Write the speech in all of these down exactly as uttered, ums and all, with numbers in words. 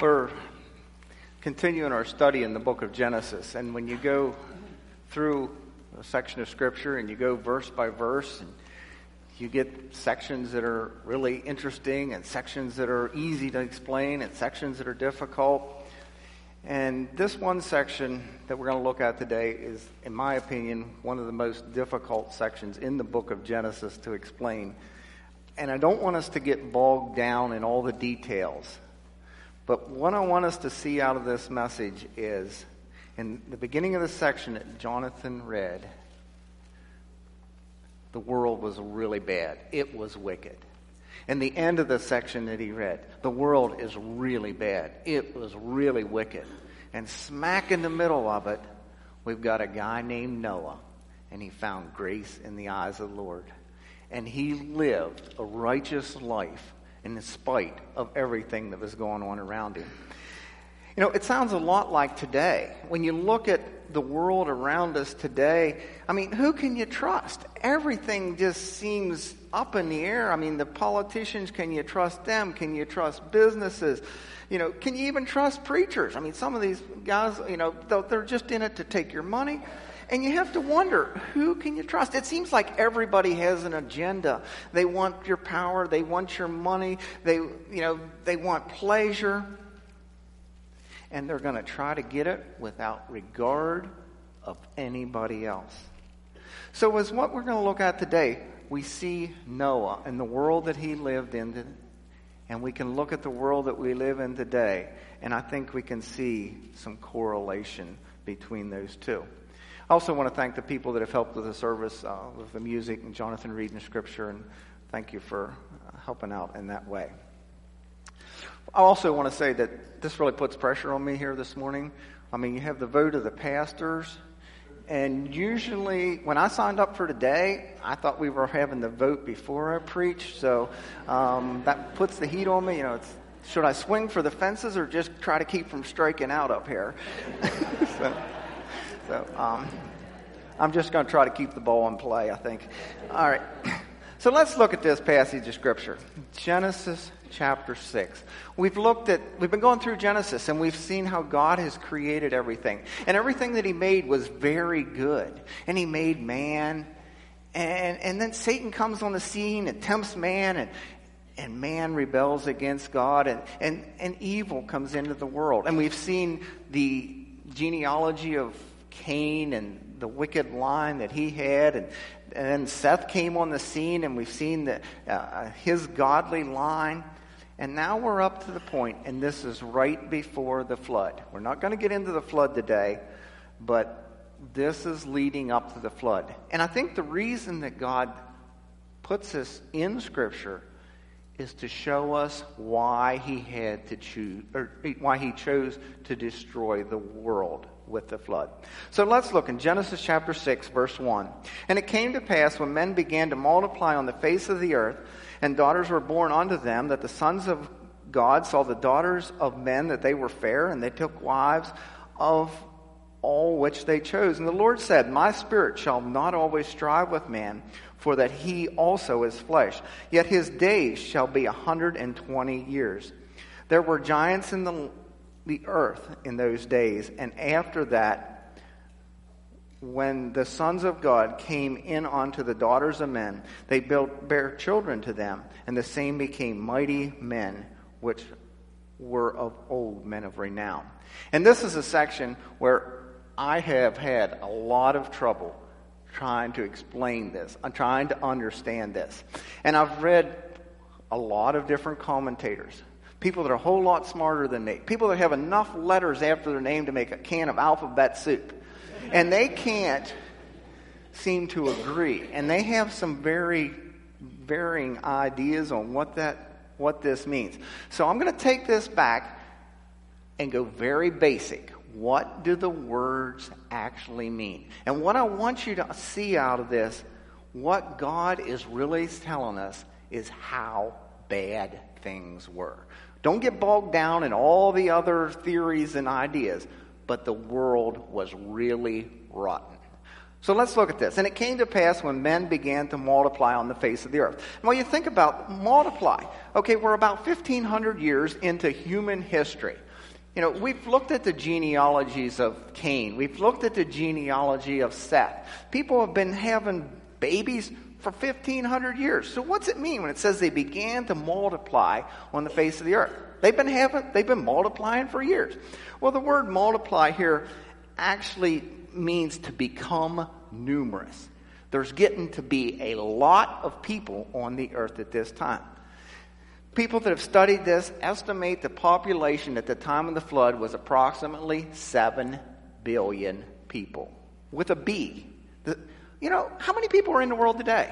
We're continuing our study in the book of Genesis, and when you go through a section of Scripture and you go verse by verse, and you get sections that are really interesting and sections that are easy to explain and sections that are difficult. And this one section that we're going to look at today is, in my opinion, one of the most difficult sections in the book of Genesis to explain. And I don't want us to get bogged down in all the details. But what I want us to see out of this message is, in the beginning of the section that Jonathan read, the world was really bad. It was wicked. In the end of the section that he read, the world is really bad. It was really wicked. And smack in the middle of it, we've got a guy named Noah, and he found grace in the eyes of the Lord. And he lived a righteous life in spite of everything that was going on around him. You know, it sounds a lot like today. When you look at the world around us today, I mean, who can you trust? Everything just seems up in the air. I mean, the politicians, can you trust them? Can you trust businesses? You know, can you even trust preachers? I mean, some of these guys, you know, they're just in it to take your money. And you have to wonder, who can you trust? It seems like everybody has an agenda. They want your power. They want your money. They, you know, they want pleasure. And they're going to try to get it without regard of anybody else. So as what we're going to look at today, we see Noah and the world that he lived in. And we can look at the world that we live in today. And I think we can see some correlation between those two. I also want to thank the people that have helped with the service, uh, with the music, and Jonathan reading the Scripture, and thank you for uh, helping out in that way. I also want to say that this really puts pressure on me here this morning. I mean, you have the vote of the pastors, and usually when I signed up for today, I thought we were having the vote before I preached, so um, that puts the heat on me. You know, it's, should I swing for the fences or just try to keep from striking out up here? so, So um, I'm just going to try to keep the ball in play, I think. All right. So let's look at this passage of Scripture. Genesis chapter six. We've looked at, we've been going through Genesis, and we've seen how God has created everything. And everything that he made was very good. And he made man. And, and then Satan comes on the scene and tempts man, and And man rebels against God, and, and, and evil comes into the world. And we've seen the genealogy of Cain and the wicked line that he had, and, and then Seth came on the scene, and we've seen the, uh, his godly line. And now we're up to the point, and this is right before the flood. We're not going to get into the flood today, but this is leading up to the flood. And I think the reason that God puts this in Scripture is to show us why he had to choose, or why he chose to destroy the world with the flood. So let's look in Genesis chapter six, verse one. And it came to pass, when men began to multiply on the face of the earth, and daughters were born unto them, that the sons of God saw the daughters of men, that they were fair, and they took wives of all which they chose. And the Lord said, My spirit shall not always strive with man, for that he also is flesh. Yet his days shall be a hundred and twenty years. There were giants in the, the earth in those days, and after that, when the sons of God came in unto the daughters of men, they built bare children to them, and the same became mighty men, which were of old, men of renown. And this is a section where I have had a lot of trouble trying to explain this. I'm trying to understand this. And I've read a lot of different commentators. People that are a whole lot smarter than me. People that have enough letters after their name to make a can of alphabet soup. And they can't seem to agree. And they have some very varying ideas on what that what this means. So I'm going to take this back and go very basic. What do the words actually mean? And what I want you to see out of this, what God is really telling us is how bad things were. Don't get bogged down in all the other theories and ideas, but the world was really rotten. So let's look at this. And it came to pass when men began to multiply on the face of the earth. And when you think about multiply, okay, we're about fifteen hundred years into human history. You know, we've looked at the genealogies of Cain. We've looked at the genealogy of Seth. People have been having babies for fifteen hundred years. So what's it mean when it says they began to multiply on the face of the earth? They've been having, they've been multiplying for years. Well, the word multiply here actually means to become numerous. There's getting to be a lot of people on the earth at this time. People that have studied this estimate the population at the time of the flood was approximately seven billion people. With a B. The, you know, how many people are in the world today?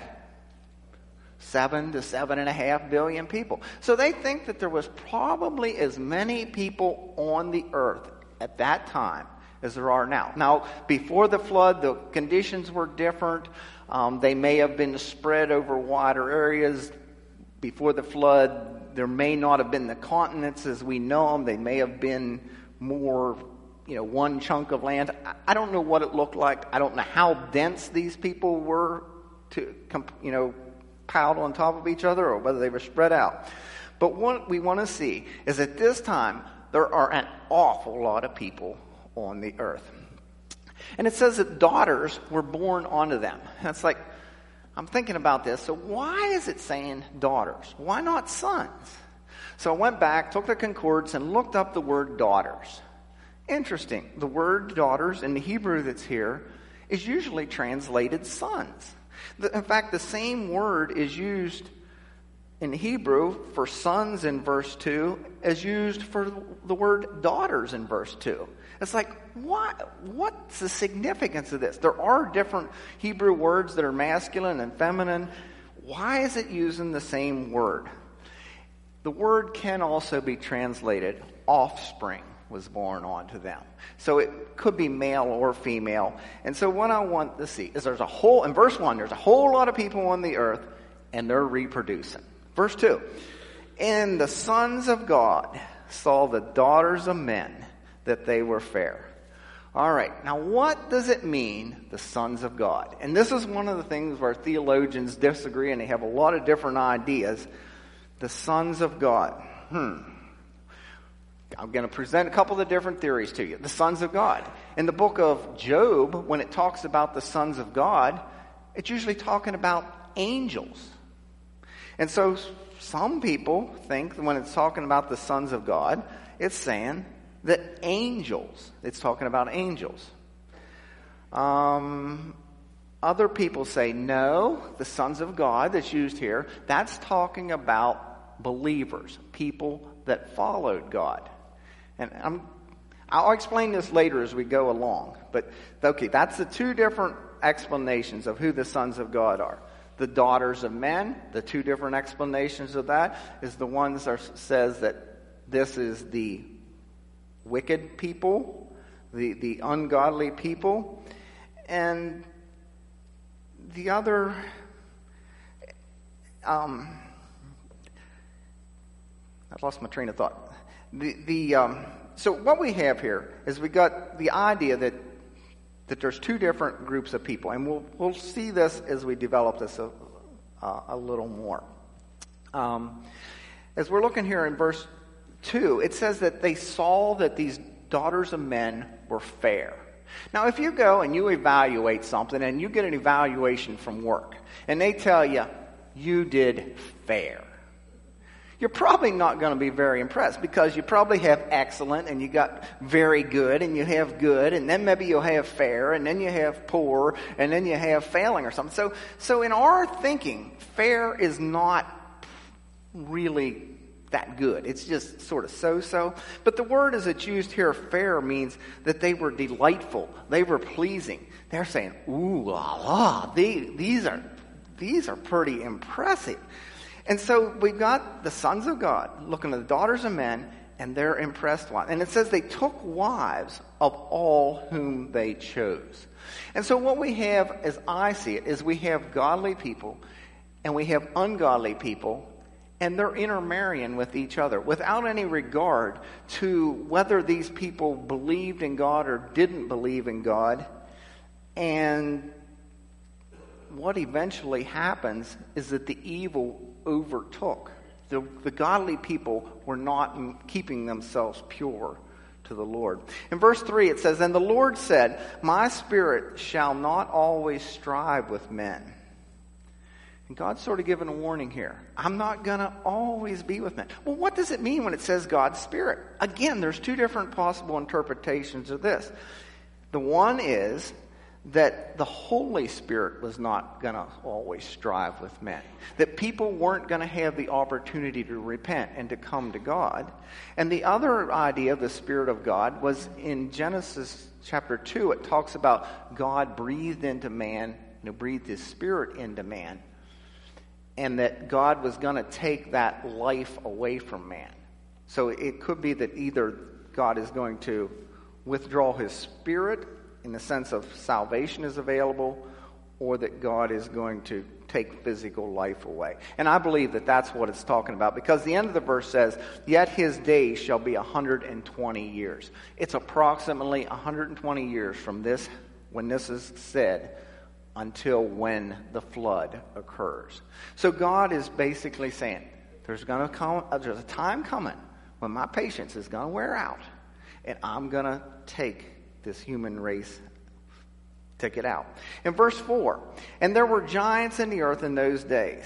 Seven to seven and a half billion people. So they think that there was probably as many people on the earth at that time as there are now. Now, before the flood, the conditions were different. Um, they may have been spread over wider areas. Before the flood, there may not have been the continents as we know them. They may have been more, you know, one chunk of land. I don't know what it looked like. I don't know how dense these people were to, you know, piled on top of each other or whether they were spread out. But what we want to see is at this time, there are an awful lot of people on the earth. And it says that daughters were born onto them. That's like, I'm thinking about this. So why is it saying daughters? Why not sons? So I went back, took the concordance, and looked up the word daughters. Interesting. The word daughters in the Hebrew that's here is usually translated sons. In fact, the same word is used in Hebrew for sons in verse two as used for the word daughters in verse two. It's like, what? What's the significance of this? There are different Hebrew words that are masculine and feminine. Why is it using the same word? The word can also be translated offspring was born onto them. So it could be male or female. And so what I want to see is there's a whole, in verse one, there's a whole lot of people on the earth and they're reproducing. Verse two, and the sons of God saw the daughters of men that they were fair. All right, now what does it mean, the sons of God? And this is one of the things where theologians disagree and they have a lot of different ideas. The sons of God. Hmm. I'm going to present a couple of different theories to you. The sons of God. In the book of Job, when it talks about the sons of God, it's usually talking about angels. And so some people think that when it's talking about the sons of God, it's saying that angels, it's talking about angels. Um, other people say, no, the sons of God that's used here, that's talking about believers, people that followed God. And I'm, I'll explain this later as we go along. But, okay, that's the two different explanations of who the sons of God are. The daughters of men, the two different explanations of that is the one that says that this is the wicked people, the, the ungodly people. And the other, um, I've lost my train of thought. The, the um, so what we have here is we got the idea that that there's two different groups of people, and we'll we'll see this as we develop this a, uh, a little more. Um, as we're looking here in verse two, it says that they saw that these daughters of men were fair. Now, if you go and you evaluate something, and you get an evaluation from work, and they tell you you did fair, you're probably not going to be very impressed because you probably have excellent and you got very good and you have good and then maybe you'll have fair and then you have poor and then you have failing or something. So, so in our thinking, fair is not really that good. It's just sort of so-so. But the word as it's used here, fair, means that they were delightful. They were pleasing. They're saying, ooh, la, la, these, these are, these are pretty impressive. And so we've got the sons of God looking at the daughters of men, and they're impressed with. And it says they took wives of all whom they chose. And so what we have, as I see it, is we have godly people, and we have ungodly people, and they're intermarrying with each other without any regard to whether these people believed in God or didn't believe in God. And what eventually happens is that the evil overtook. The, the godly people were not keeping themselves pure to the Lord. In verse three it says, "And the Lord said, My spirit shall not always strive with men." And God's sort of giving a warning here. I'm not going to always be with men. Well, what does it mean when it says God's spirit? Again, there's two different possible interpretations of this. The one is that the Holy Spirit was not going to always strive with men. That people weren't going to have the opportunity to repent and to come to God. And the other idea of the Spirit of God was in Genesis chapter two. It talks about God breathed into man, you know, breathed his Spirit into man. And that God was going to take that life away from man. So it could be that either God is going to withdraw his Spirit in the sense of salvation is available, or that God is going to take physical life away. And I believe that that's what it's talking about, because the end of the verse says, "Yet his days shall be one hundred twenty years." It's approximately one hundred twenty years from this, when this is said, until when the flood occurs. So God is basically saying, there's going to come, there's a time coming when my patience is going to wear out, and I'm going to take this human race, take it out. In verse four, "And there were giants in the earth in those days.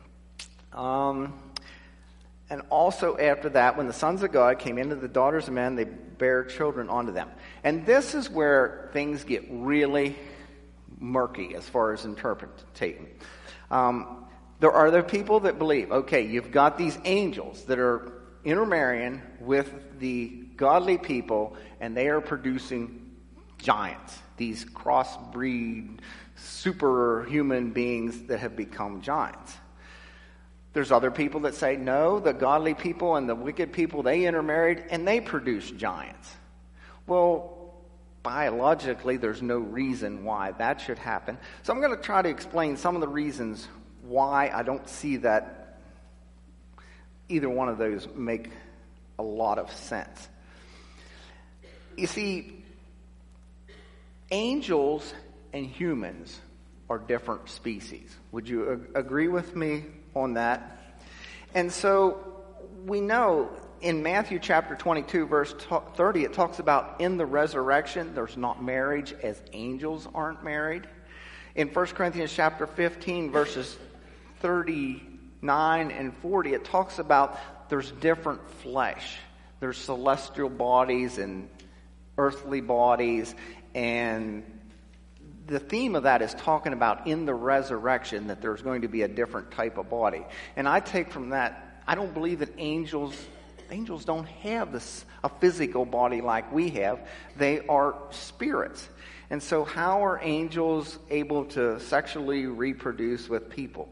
Um, and also after that, when the sons of God came into the daughters of men, they bare children unto them." And this is where things get really murky as far as interpreting. Um, there are the people that believe, okay, you've got these angels that are intermarrying with the godly people, and they are producing giants, these crossbreed superhuman beings that have become giants. There's other people that say, no, the godly people and the wicked people, they intermarried and they produced giants. Well, biologically, there's no reason why that should happen. So I'm going to try to explain some of the reasons why I don't see that either one of those make a lot of sense. You see, angels and humans are different species. Would you ag- agree with me on that? And so we know in Matthew chapter twenty-two, verse thirty, it talks about in the resurrection, there's not marriage as angels aren't married. In First Corinthians chapter fifteen, verses thirty-nine and forty, it talks about there's different flesh. There's celestial bodies and earthly bodies, and the theme of that is talking about in the resurrection that there's going to be a different type of body. And I take from that, I don't believe that angels angels don't have this a physical body like we have. They are spirits. And so how are angels able to sexually reproduce with people?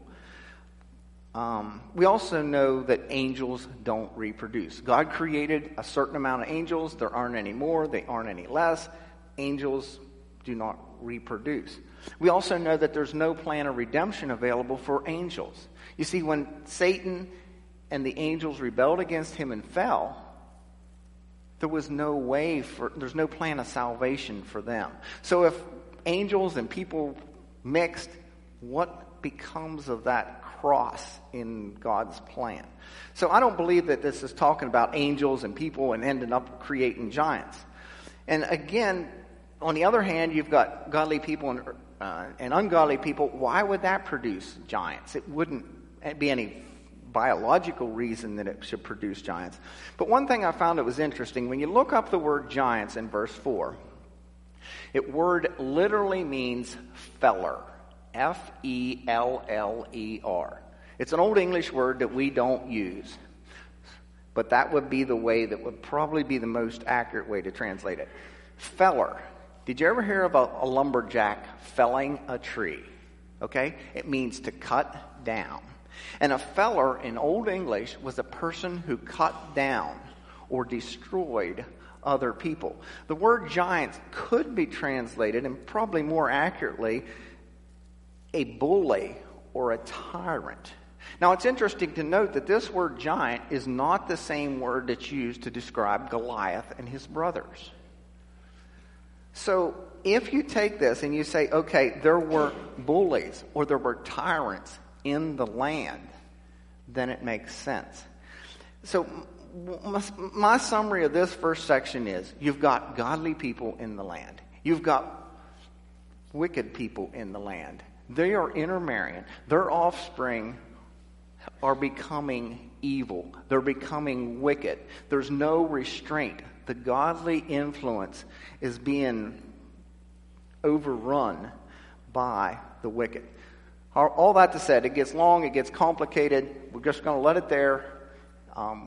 Um, we also know that angels don't reproduce. God created a certain amount of angels. There aren't any more. They aren't any less. Angels do not reproduce. We also know that there's no plan of redemption available for angels. You see, when Satan and the angels rebelled against him and fell, there was no way for, there's no plan of salvation for them. So if angels and people mixed, what becomes of that cross in God's plan? So I don't believe that this is talking about angels and people and ending up creating giants. And again, on the other hand, you've got godly people and, uh, and ungodly people. Why would that produce giants? It wouldn't be any biological reason that it should produce giants. But one thing I found that was interesting, when you look up the word giants in verse four, it word literally means feller. F E L L E R. It's an old English word that we don't use, but that would be the way that would probably be the most accurate way to translate it. Feller. Did you ever hear of a, a lumberjack felling a tree? Okay? It means to cut down. And a feller in Old English was a person who cut down or destroyed other people. The word giant could be translated, and probably more accurately, a bully or a tyrant. Now, it's interesting to note that this word giant is not the same word that's used to describe Goliath and his brothers. So, if you take this and you say, okay, there were bullies or there were tyrants in the land, then it makes sense. So, my summary of this first section is, you've got godly people in the land. You've got wicked people in the land. They are intermarrying. Their offspring are becoming evil. They're becoming wicked. There's no restraint. The godly influence is being overrun by the wicked. All that to say, it gets long, it gets complicated. We're just going to let it there. Um,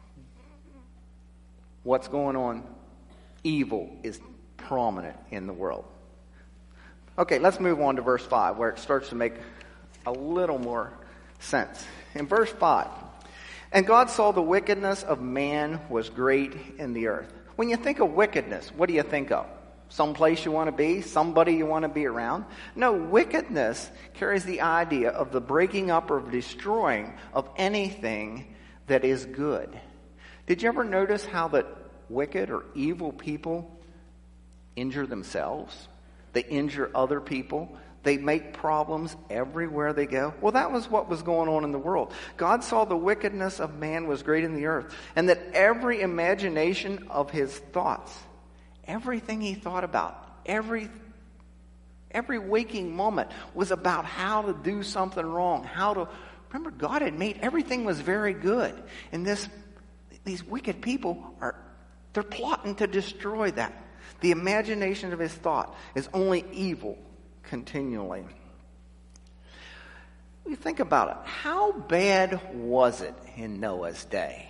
what's going on? Evil is prominent in the world. Okay, let's move on to verse five, where it starts to make a little more sense. In verse five, and God saw the wickedness of man was great in the earth. When you think of wickedness, what do you think of? Some place you want to be? Somebody you want to be around? No, wickedness carries the idea of the breaking up or destroying of anything that is good. Did you ever notice how that wicked or evil people injure themselves? They injure other people. They make problems everywhere they go. Well, that was what was going on in the world. God saw the wickedness of man was great in the earth, and that every imagination of his thoughts, everything he thought about, every every waking moment was about how to do something wrong, how to... Remember, God had made everything was very good. And this these wicked people are, they're plotting to destroy that. The imagination of his thought is only evil continually. You think about it. How bad was it in Noah's day?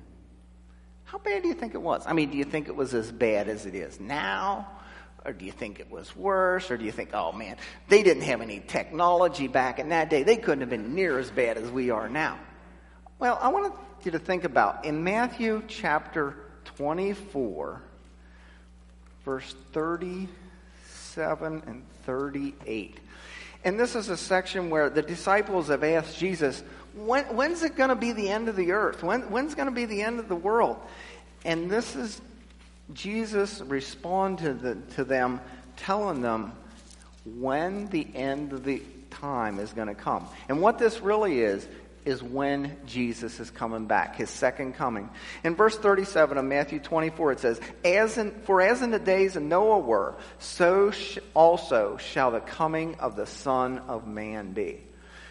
How bad do you think it was? I mean, do you think it was as bad as it is now? Or do you think it was worse? Or do you think, oh man, they didn't have any technology back in that day. They couldn't have been near as bad as we are now. Well, I want you to think about, in Matthew chapter twenty-four, verse thirty-seven and thirty-eight. And this is a section where the disciples have asked Jesus, when, when's it going to be the end of the earth? When, when's going to be the end of the world? And this is Jesus respond to, the, to them, telling them when the end of the time is going to come. And what this really is, is when Jesus is coming back, his second coming. In verse thirty-seven of Matthew twenty-four, it says, as in, for as in the days of Noah were, so sh- also shall the coming of the Son of Man be.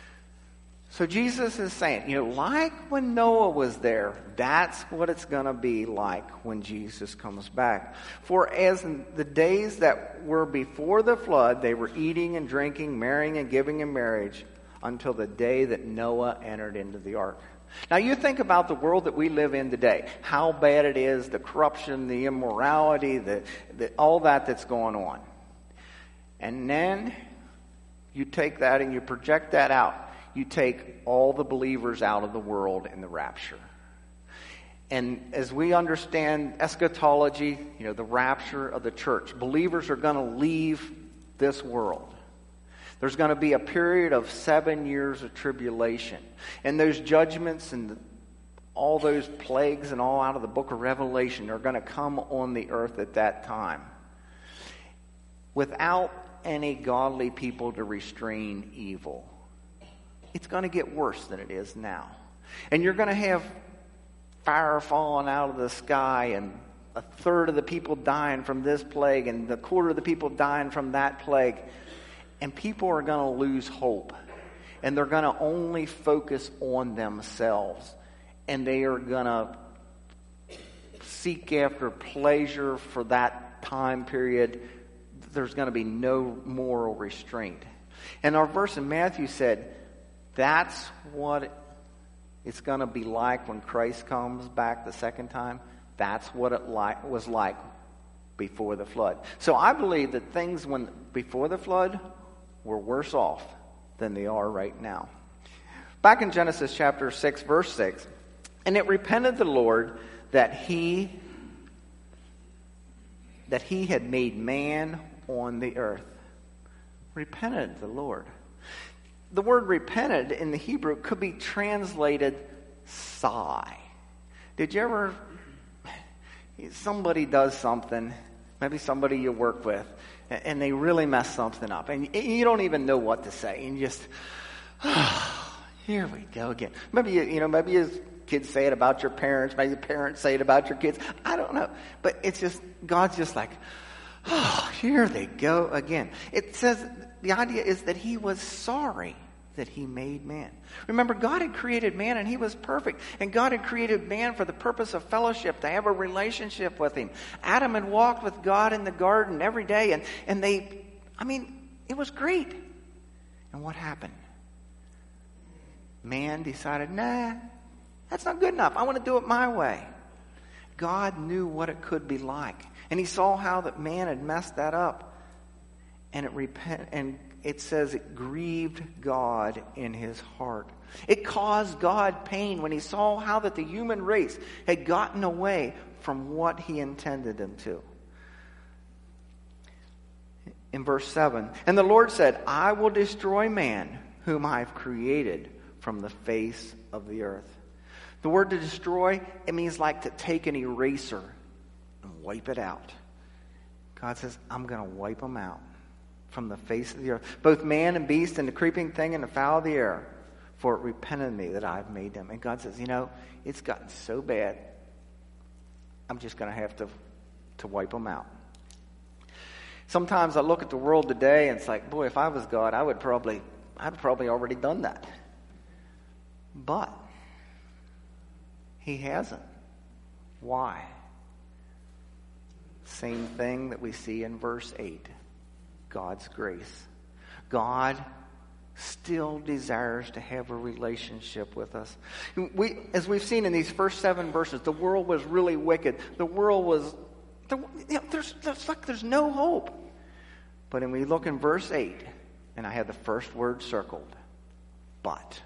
So Jesus is saying, you know, like when Noah was there, that's what it's going to be like when Jesus comes back. For as in the days that were before the flood, they were eating and drinking, marrying and giving in marriage, until the day that Noah entered into the ark. Now you think about the world that we live in today, how bad it is, the corruption, the immorality, the, the all that that's going on. And then you take that and you project that out. You take all the believers out of the world in the rapture. And as we understand eschatology, you know, the rapture of the church, believers are going to leave this world. There's going to be a period of seven years of tribulation. And those judgments and the, all those plagues and all out of the book of Revelation are going to come on the earth at that time. Without any godly people to restrain evil. It's going to get worse than it is now. And you're going to have fire falling out of the sky and a third of the people dying from this plague and the quarter of the people dying from that plague. And people are going to lose hope. And they're going to only focus on themselves. And they are going to seek after pleasure for that time period. There's going to be no moral restraint. And our verse in Matthew said, that's what it's going to be like when Christ comes back the second time. That's what it like, was like before the flood. So I believe that things when before the flood were worse off than they are right now. Back in Genesis chapter six, verse six, and it repented the Lord that he that he had made man on the earth. Repented the Lord. The word repented in the Hebrew could be translated sigh. Did you ever, somebody does something, maybe somebody you work with, and they really mess something up, and you don't even know what to say, and you just, oh, here we go again. Maybe you, you know, maybe you kids say it about your parents. Maybe the parents say it about your kids. I don't know. But it's just, God's just like, oh, here they go again. It says, the idea is that he was sorry that he made man. Remember, God had created man and he was perfect. And God had created man for the purpose of fellowship, to have a relationship with him. Adam had walked with God in the garden every day. And, and they, I mean, it was great. And what happened? Man decided, nah, that's not good enough. I want to do it my way. God knew what it could be like. And he saw how that man had messed that up. And it repent and it says it grieved God in his heart. It caused God pain when he saw how that the human race had gotten away from what he intended them to. In verse seven, and the Lord said, I will destroy man whom I have created from the face of the earth. The word to destroy, it means like to take an eraser and wipe it out. God says, I'm going to wipe them out from the face of the earth, both man and beast and the creeping thing and the fowl of the air, for it repented me that I've made them. And God says, you know, it's gotten so bad, I'm just going to have to, to wipe them out. Sometimes I look at the world today and it's like, boy, if I was God, I would probably, I'd probably already done that. But he hasn't. Why? Same thing that we see in verse eight. God's grace. God still desires to have a relationship with us. We, as we've seen in these first seven verses, the world was really wicked. The world was, the, you know, there's, there's like there's no hope. But when we look in verse eight, and I have the first word circled, but.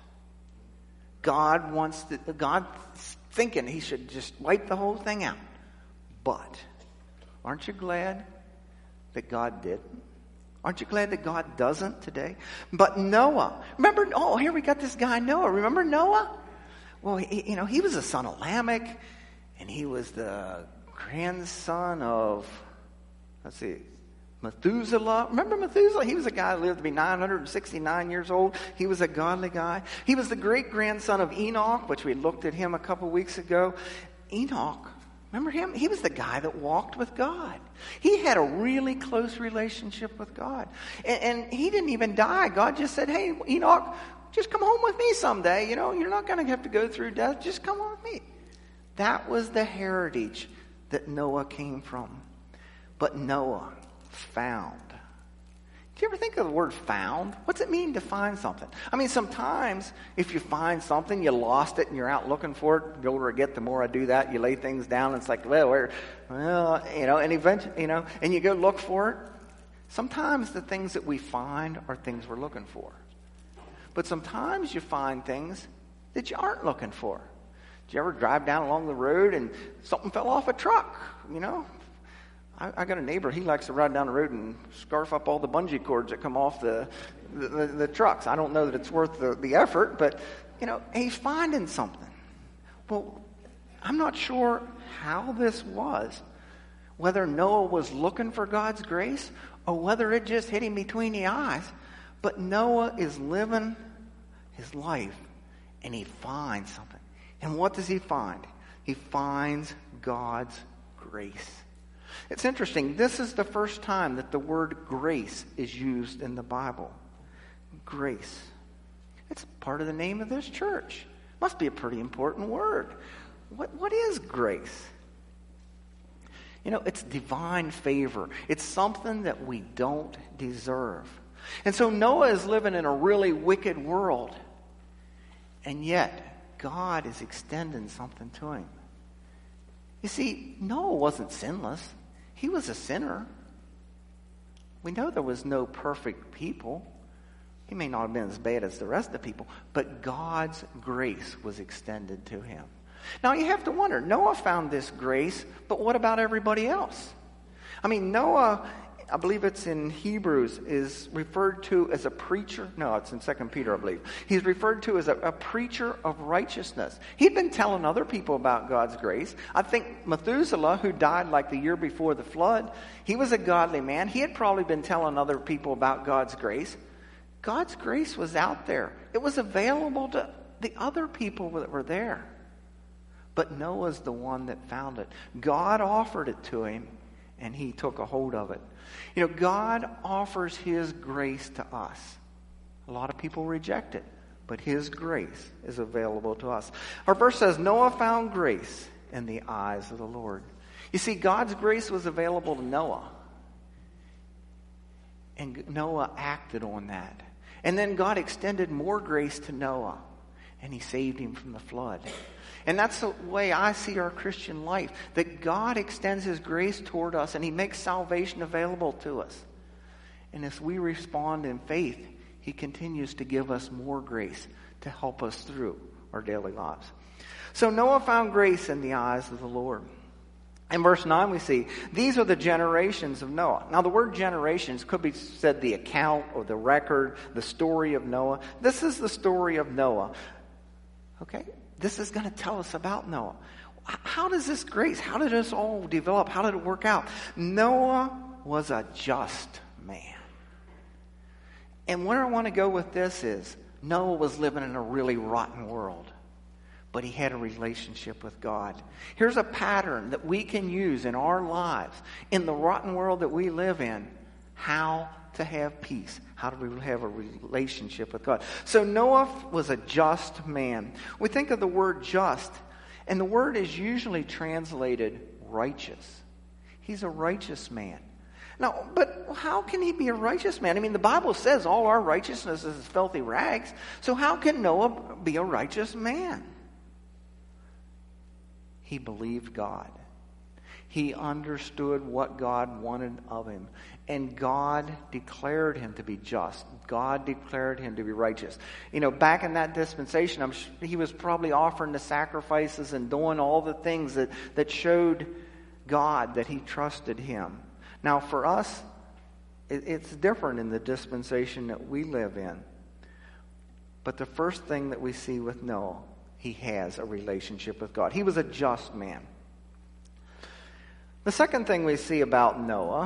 God wants to, God's thinking he should just wipe the whole thing out. But, aren't you glad that God didn't? Aren't you glad that God doesn't today? But Noah, remember, oh, here we got this guy Noah. Remember Noah? Well, he, you know, he was the son of Lamech, and he was the grandson of, let's see, Methuselah. Remember Methuselah? He was a guy who lived to be nine hundred sixty-nine years old. He was a godly guy. He was the great-grandson of Enoch, which we looked at him a couple weeks ago. Enoch, remember him? He was the guy that walked with God. He had a really close relationship with God. And, and he didn't even die. God just said, hey, Enoch, just come home with me someday. You know, you're not going to have to go through death. Just come on with me. That was the heritage that Noah came from. But Noah found. Do you ever think of the word found? What's it mean to find something? I mean, sometimes if you find something, you lost it and you're out looking for it. The older I get, the more I do that. You lay things down and it's like, well, where, well, you know, and eventually, you know, and you go look for it. Sometimes the things that we find are things we're looking for. But sometimes you find things that you aren't looking for. Did you ever drive down along the road and something fell off a truck, you know? I, I got a neighbor, he likes to ride down the road and scarf up all the bungee cords that come off the the, the, the trucks. I don't know that it's worth the, the effort, but, you know, he's finding something. Well, I'm not sure how this was, whether Noah was looking for God's grace or whether it just hit him between the eyes. But Noah is living his life and he finds something. And what does he find? He finds God's grace. It's interesting. This is the first time that the word grace is used in the Bible. Grace. It's part of the name of this church. Must be a pretty important word. What, what is grace? You know, it's divine favor. It's something that we don't deserve. And so Noah is living in a really wicked world. And yet, God is extending something to him. You see, Noah wasn't sinless. He was a sinner. We know there was no perfect people. He may not have been as bad as the rest of the people, but God's grace was extended to him. Now you have to wonder, Noah found this grace, but what about everybody else? I mean, Noah, I believe it's in Hebrews, is referred to as a preacher. No, it's in Second Peter, I believe. He's referred to as a, a preacher of righteousness. He'd been telling other people about God's grace. I think Methuselah, who died like the year before the flood, he was a godly man. He had probably been telling other people about God's grace. God's grace was out there. It was available to the other people that were there. But Noah's the one that found it. God offered it to him, and he took a hold of it. You know, God offers his grace to us. A lot of people reject it, but his grace is available to us. Our verse says, Noah found grace in the eyes of the Lord. You see, God's grace was available to Noah. And Noah acted on that. And then God extended more grace to Noah, and he saved him from the flood. And that's the way I see our Christian life, that God extends his grace toward us, and he makes salvation available to us. And as we respond in faith, he continues to give us more grace to help us through our daily lives. So Noah found grace in the eyes of the Lord. In verse nine we see, these are the generations of Noah. Now the word generations could be said the account or the record, the story of Noah. This is the story of Noah. Okay? This is going to tell us about Noah. How does this grace, how did this all develop? How did it work out? Noah was a just man. And where I want to go with this is, Noah was living in a really rotten world, but he had a relationship with God. Here's a pattern that we can use in our lives, in the rotten world that we live in, how to have peace, how do we have a relationship with God. So Noah was a just man. We think of the word just, and the word is usually translated righteous. He's a righteous man. Now, but how can he be a righteous man? I mean, the Bible says all our righteousness is filthy rags. So how can Noah be a righteous man? He believed God. He understood what God wanted of him. And God declared him to be just. God declared him to be righteous. You know, back in that dispensation, I'm sure he was probably offering the sacrifices and doing all the things that, that showed God that he trusted him. Now, for us, it, it's different in the dispensation that we live in. But the first thing that we see with Noah, he has a relationship with God. He was a just man. The second thing we see about Noah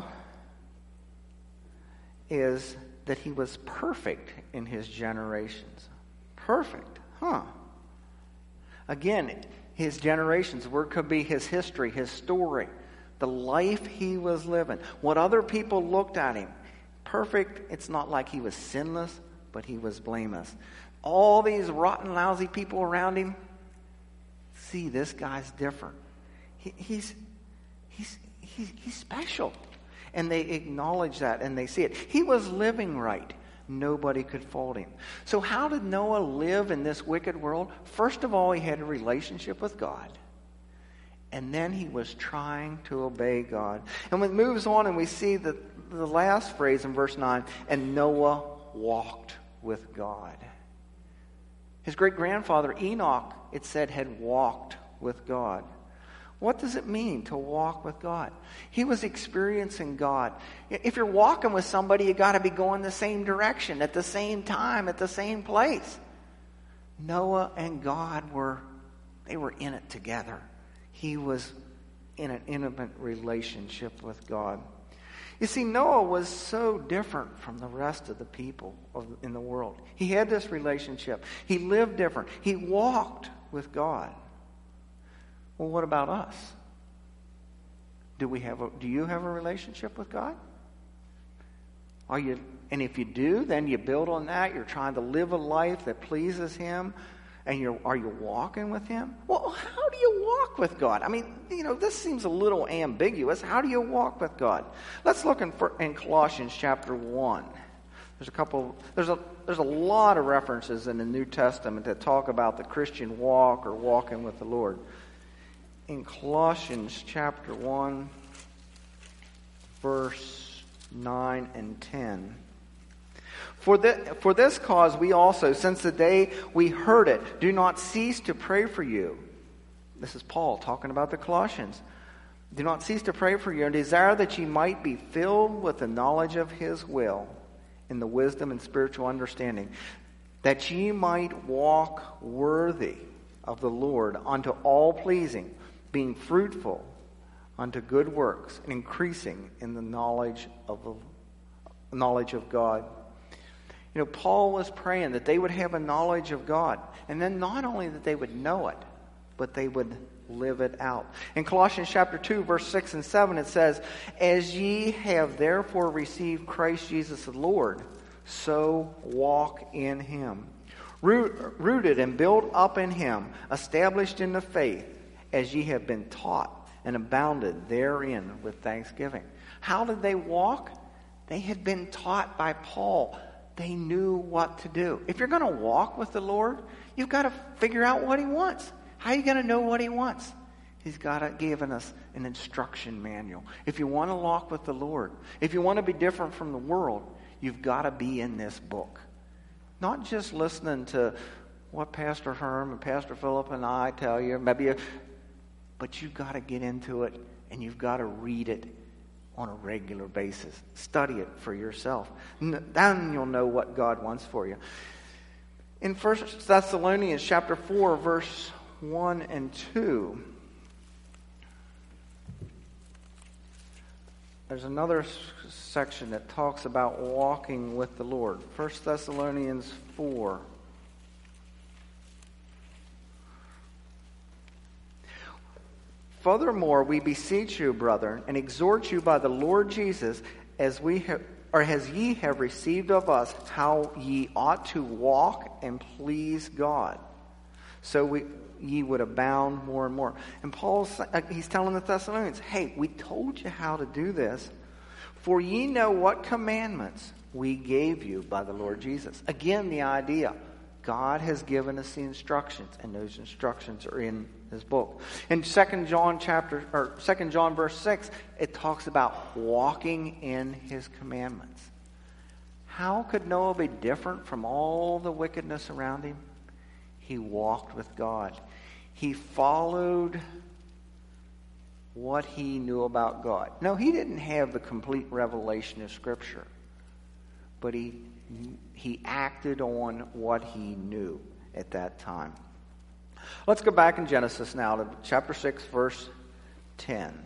is that he was perfect in his generations. Perfect, huh? Again, his generations, the word could be his history, his story, the life he was living, what other people looked at him. Perfect, it's not like he was sinless, but he was blameless. All these rotten, lousy people around him, see, this guy's different. He, he's, he's, he's, he's special. And they acknowledge that and they see it. He was living right. Nobody could fault him. So how did Noah live in this wicked world? First of all, he had a relationship with God. And then he was trying to obey God. And when it moves on and we see the, the last phrase in verse nine, and Noah walked with God. His great-grandfather Enoch, it said, had walked with God. What does it mean to walk with God? He was experiencing God. If you're walking with somebody, you got to be going the same direction at the same time, at the same place. Noah and God were, they were in it together. He was in an intimate relationship with God. You see, Noah was so different from the rest of the people of, in the world. He had this relationship. He lived different. He walked with God. Well, what about us? Do we have a, do you have a relationship with God? Are you, and if you do, then you build on that. You're trying to live a life that pleases Him, and you're are you walking with Him? Well, how do you walk with God? I mean, you know, this seems a little ambiguous. How do you walk with God? Let's look in, in Colossians chapter one. There's a couple. There's a there's a lot of references in the New Testament that talk about the Christian walk or walking with the Lord. In Colossians chapter one, verse nine and ten. For, the, for this cause we also, since the day we heard it, do not cease to pray for you. This is Paul talking about the Colossians. Do not cease to pray for you, and desire that ye might be filled with the knowledge of His will, in the wisdom and spiritual understanding, that ye might walk worthy of the Lord unto all pleasing, being fruitful unto good works, and increasing in the knowledge of the knowledge of God. You know, Paul was praying that they would have a knowledge of God, and then not only that they would know it, but they would live it out. In Colossians chapter two, verse six and seven, it says, "As ye have therefore received Christ Jesus the Lord, so walk in him, Root, rooted and built up in him, established in the faith, as ye have been taught, and abounded therein with thanksgiving." How did they walk? They had been taught by Paul. They knew what to do. If you're going to walk with the Lord, you've got to figure out what he wants. How are you going to know what he wants? He's got to given us an instruction manual. If you want to walk with the Lord, if you want to be different from the world, you've got to be in this book. Not just listening to what Pastor Herm and Pastor Philip and I tell you, maybe, a, but you've got to get into it and you've got to read it on a regular basis. Study it for yourself. Then you'll know what God wants for you. In First Thessalonians chapter four, verse one and two, there's another section that talks about walking with the Lord. First Thessalonians four. "Furthermore, we beseech you, brethren, and exhort you by the Lord Jesus, as we have, or as ye have received of us, how ye ought to walk and please God, so we ye would abound more and more." And Paul's he's telling the Thessalonians, hey, we told you how to do this, for ye know what commandments we gave you by the Lord Jesus. Again, the idea, God has given us the instructions, and those instructions are in his book. In Second John chapter or Second John verse six, it talks about walking in his commandments. How could Noah be different from all the wickedness around him? He walked with God. He followed what he knew about God. No, he didn't have the complete revelation of Scripture, but he he acted on what he knew at that time. Let's go back in Genesis now to chapter six, verse ten.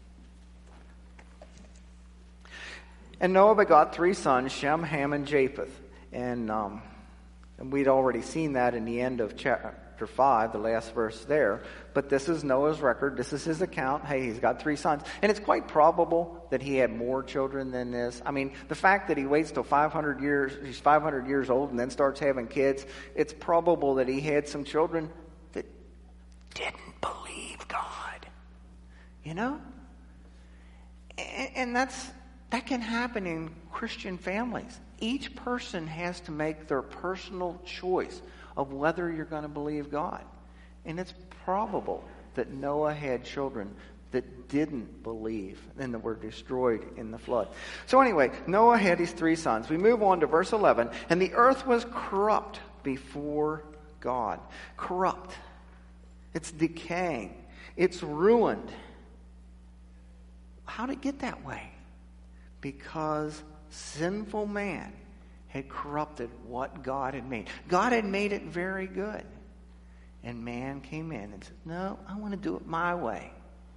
"And Noah begot three sons, Shem, Ham, and Japheth." And, um, and we'd already seen that in the end of chapter five, the last verse there. But this is Noah's record. This is his account. Hey, he's got three sons. And it's quite probable that he had more children than this. I mean, the fact that he waits till five hundred years, he's five hundred years old and then starts having kids, it's probable that he had some children that didn't believe God. You know? And, and that's that can happen in Christian families. Each person has to make their personal choice of whether you're going to believe God. And it's probable that Noah had children that didn't believe and that were destroyed in the flood. So anyway, Noah had his three sons. We move on to verse eleven. "And the earth was corrupt before God." Corrupt. It's decaying. It's ruined. How did it get that way? Because sinful man had corrupted what God had made. God had made it very good. And man came in and said, no, I want to do it my way.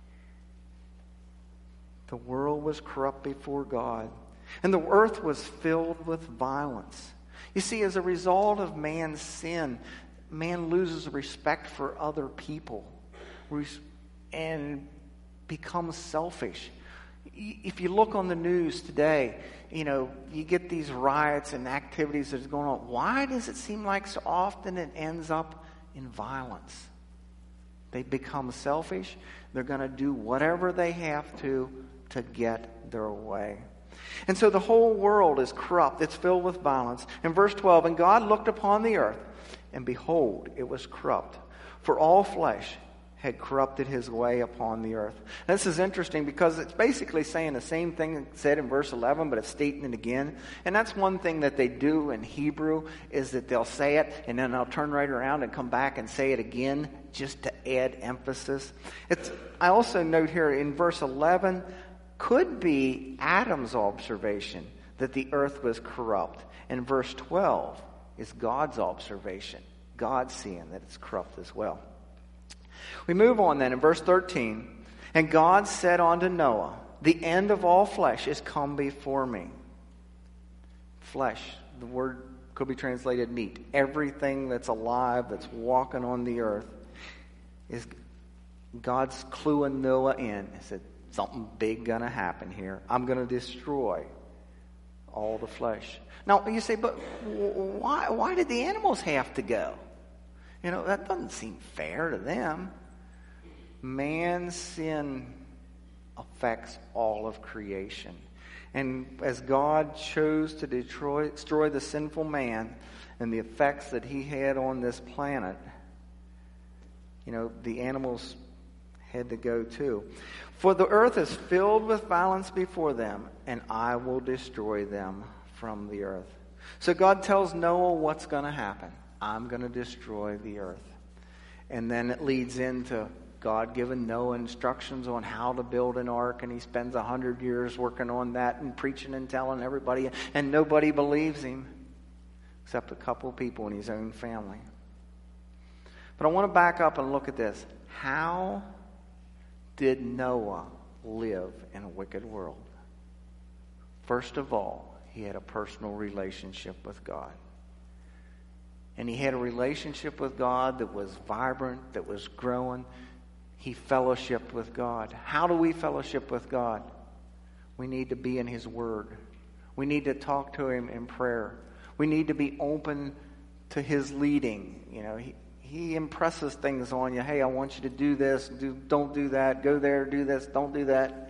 The world was corrupt before God. And the earth was filled with violence. You see, as a result of man's sin, man loses respect for other people and becomes selfish. If you look on the news today, you know, you get these riots and activities that are going on. Why does it seem like so often it ends up in violence? They become selfish. They're going to do whatever they have to to get their way. And so the whole world is corrupt. It's filled with violence. In verse twelve, "And God looked upon the earth, and behold, it was corrupt. For all flesh had corrupted his way upon the earth." This is interesting because it's basically saying the same thing it said in verse eleven, but it's stating it again. And that's one thing that they do in Hebrew, is that they'll say it and then they'll turn right around and come back and say it again just to add emphasis. It's, I also note here in verse eleven, could be Adam's observation that the earth was corrupt. And verse twelve is God's observation. God seeing that it's corrupt as well. We move on then in verse thirteen. "And God said unto Noah, the end of all flesh is come before me." Flesh, the word could be translated meat. Everything that's alive, that's walking on the earth, is God's cluing Noah in. He said, something big going to happen here. I'm going to destroy all the flesh. Now, you say, but why, why did the animals have to go? You know, that doesn't seem fair to them. Man's sin affects all of creation. And as God chose to destroy, destroy the sinful man and the effects that he had on this planet, you know, the animals had to go too. For the earth is filled with violence before them, and I will destroy them from the earth. So God tells Noah what's going to happen. I'm going to destroy the earth. And then it leads into God giving Noah instructions on how to build an ark, and he spends a hundred years working on that and preaching and telling everybody, and nobody believes him except a couple of people in his own family. But I want to back up and look at this. How did Noah live in a wicked world? First of all, he had a personal relationship with God. And he had a relationship with God that was vibrant, that was growing. He fellowshiped with God. How do we fellowship with God? We need to be in His Word. We need to talk to Him in prayer. We need to be open to His leading. You know, He, he impresses things on you. Hey, I want you to do this. Do, don't do that. Go there. Do this. Don't do that.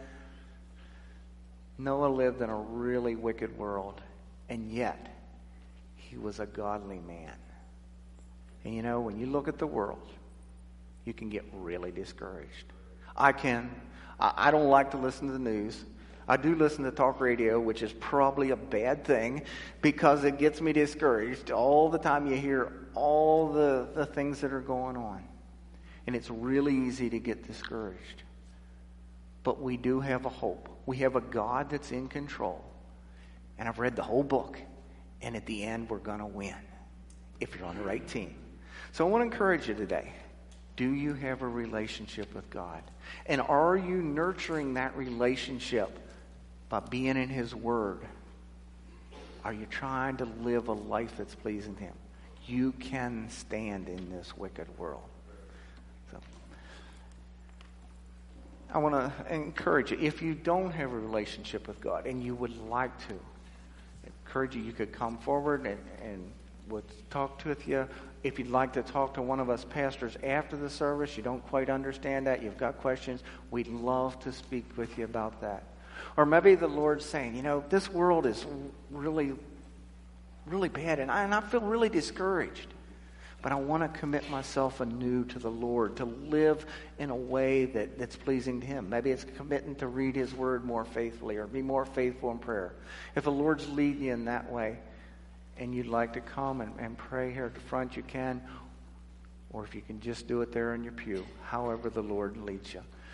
Noah lived in a really wicked world, and yet he was a godly man. And you know, when you look at the world, you can get really discouraged. I can. I, I don't like to listen to the news. I do listen to talk radio, which is probably a bad thing because it gets me discouraged. All the time you hear all the, the things that are going on. And it's really easy to get discouraged. But we do have a hope. We have a God that's in control. And I've read the whole book. And at the end, we're going to win if you're on the right team. So I want to encourage you today. Do you have a relationship with God? And are you nurturing that relationship by being in His Word? Are you trying to live a life that's pleasing to Him? You can stand in this wicked world. So, I want to encourage you, if you don't have a relationship with God and you would like to, I encourage you, you could come forward and, and we'll talk with you. If you'd like to talk to one of us pastors after the service, you don't quite understand that, you've got questions, we'd love to speak with you about that. Or maybe the Lord's saying, you know, this world is really, really bad, and I, and I feel really discouraged. But I want to commit myself anew to the Lord, to live in a way that, that's pleasing to Him. Maybe it's committing to read His Word more faithfully or be more faithful in prayer. If the Lord's leading you in that way, and you'd like to come and, and pray here at the front, you can. Or if you can just do it there in your pew, however the Lord leads you.